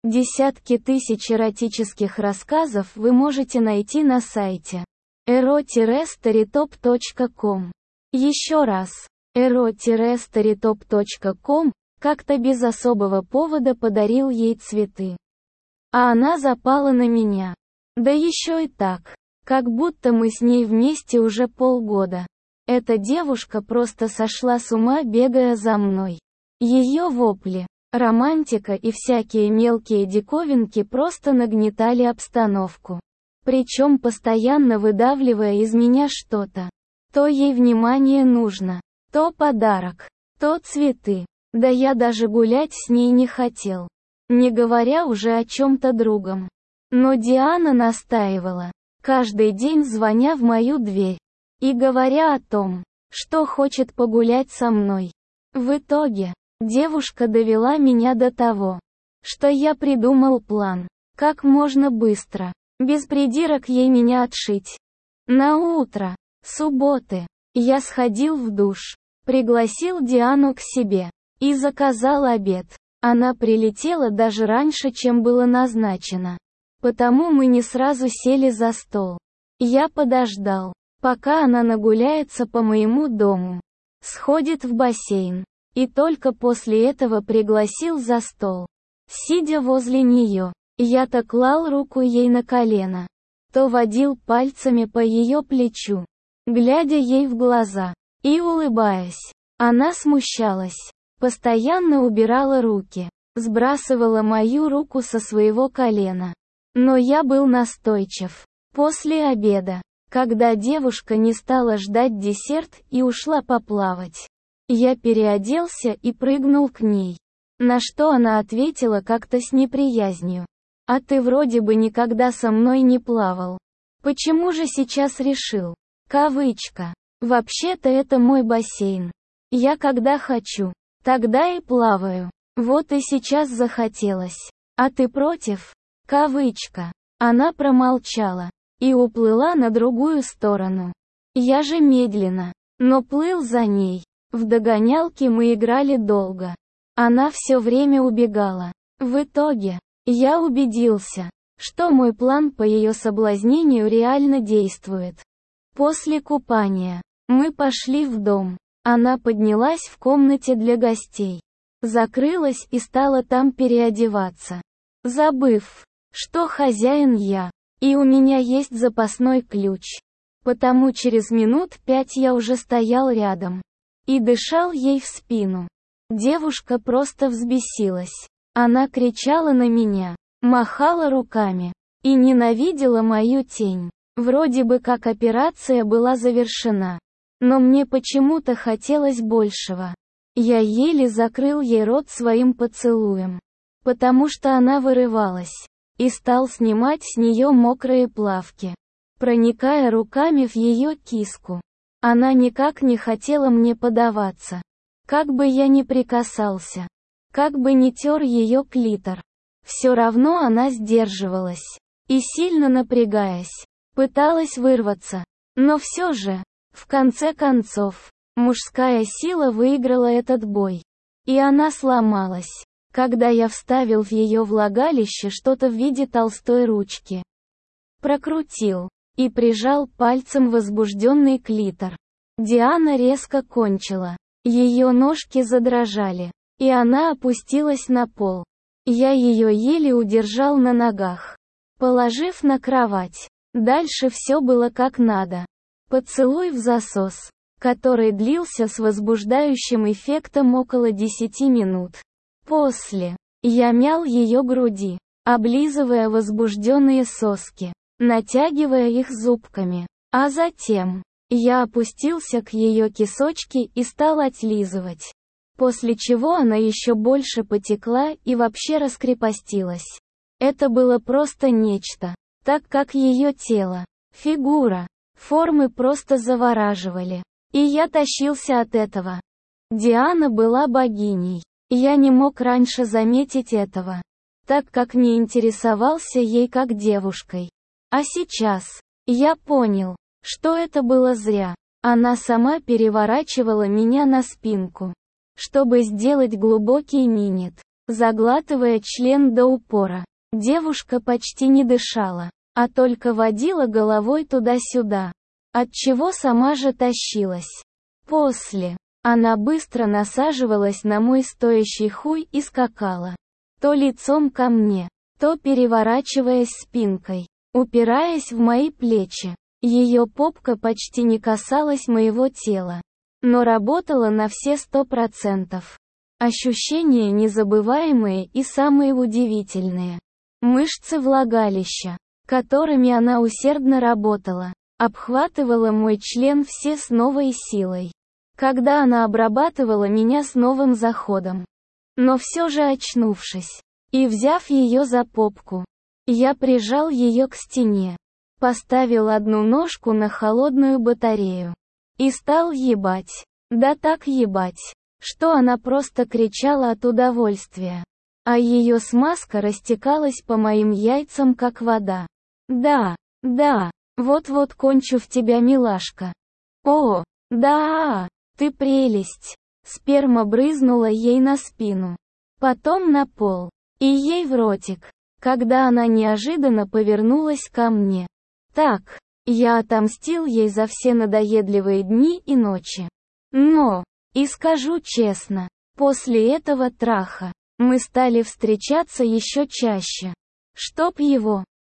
Десятки тысяч эротических рассказов вы можете найти на сайте ero-storytop.com. Еще раз, ero-storytop.com как-то без особого повода подарил ей цветы. А она запала на меня. Да еще и так, как будто мы с ней вместе уже полгода. Эта девушка просто сошла с ума, бегая за мной. Ее вопли, романтика и всякие мелкие диковинки просто нагнетали обстановку. Причем постоянно выдавливая из меня что-то. То ей внимание нужно, то подарок, то цветы. Да я даже гулять с ней не хотел. Не говоря уже о чем-то другом. Но Диана настаивала, каждый день звоня в мою дверь. И говоря о том, что хочет погулять со мной. В итоге, девушка довела меня до того, что я придумал план, как можно быстро, без придирок ей меня отшить. На утро субботы я сходил в душ, пригласил Диану к себе и заказал обед. Она прилетела даже раньше, чем было назначено. Потому мы не сразу сели за стол. Я подождал, пока она нагуляется по моему дому, сходит в бассейн, и только после этого пригласил за стол. Сидя возле нее, я то клал руку ей на колено, то водил пальцами по ее плечу, глядя ей в глаза, и улыбаясь. Она смущалась, постоянно убирала руки, сбрасывала мою руку со своего колена. Но я был настойчив. После обеда, когда девушка не стала ждать десерт и ушла поплавать, я переоделся и прыгнул к ней. На что она ответила как-то с неприязнью. «А ты вроде бы никогда со мной не плавал. Почему же сейчас решил?» Кавычка. «Вообще-то это мой бассейн. Я когда хочу, тогда и плаваю. Вот и сейчас захотелось. А ты против?» Кавычка. Она промолчала и уплыла на другую сторону. Я же медленно, но плыл за ней. В догонялки мы играли долго. Она все время убегала. В итоге, я убедился, что мой план по ее соблазнению реально действует. После купания, мы пошли в дом. Она поднялась в комнате для гостей, закрылась и стала там переодеваться, забыв, что хозяин я, и у меня есть запасной ключ. Потому через минут 5 я уже стоял рядом и дышал ей в спину. Девушка просто взбесилась. Она кричала на меня, махала руками и ненавидела мою тень. Вроде бы как операция была завершена. Но мне почему-то хотелось большего. Я еле закрыл ей рот своим поцелуем, потому что она вырывалась, и стал снимать с нее мокрые плавки, проникая руками в ее киску. Она никак не хотела мне поддаваться. Как бы я ни прикасался, как бы ни тер ее клитор, все равно она сдерживалась, и сильно напрягаясь, пыталась вырваться. Но все же, в конце концов, мужская сила выиграла этот бой. И она сломалась, когда я вставил в ее влагалище что-то в виде толстой ручки. Прокрутил и прижал пальцем возбужденный клитор. Диана резко кончила. Ее ножки задрожали, и она опустилась на пол. Я ее еле удержал на ногах, положив на кровать. Дальше все было как надо. Поцелуй в засос, который длился с возбуждающим эффектом около 10 минут. После, я мял ее груди, облизывая возбужденные соски, натягивая их зубками. А затем, я опустился к ее кисочке и стал отлизывать. После чего она еще больше потекла и вообще раскрепостилась. Это было просто нечто, так как ее тело, фигура, формы просто завораживали. И я тащился от этого. Диана была богиней. Я не мог раньше заметить этого, так как не интересовался ей как девушкой. А сейчас, я понял, что это было зря. Она сама переворачивала меня на спинку, чтобы сделать глубокий минет. заглатывая член до упора. Девушка почти не дышала, а только водила головой туда-сюда, отчего сама же тащилась. После, она быстро насаживалась на мой стоящий хуй и скакала. То лицом ко мне, то переворачиваясь спинкой, упираясь в мои плечи. Ее попка почти не касалась моего тела, но работала на все 100%. Ощущения незабываемые и самые удивительные. Мышцы влагалища, которыми она усердно работала, обхватывала мой член все с новой силой, когда она обрабатывала меня с новым заходом. Но все же очнувшись и взяв ее за попку, я прижал ее к стене, поставил одну ножку на холодную батарею и стал ебать. Да так ебать, что она просто кричала от удовольствия, а ее смазка растекалась по моим яйцам как вода. Да, вот-вот кончу в тебя, милашка. О, да, ты прелесть. Сперма брызнула ей на спину, потом на пол, и ей в ротик, когда она неожиданно повернулась ко мне. Так, я отомстил ей за все надоедливые дни и ночи. Но, и скажу честно, после этого траха, мы стали встречаться еще чаще. Чтоб его.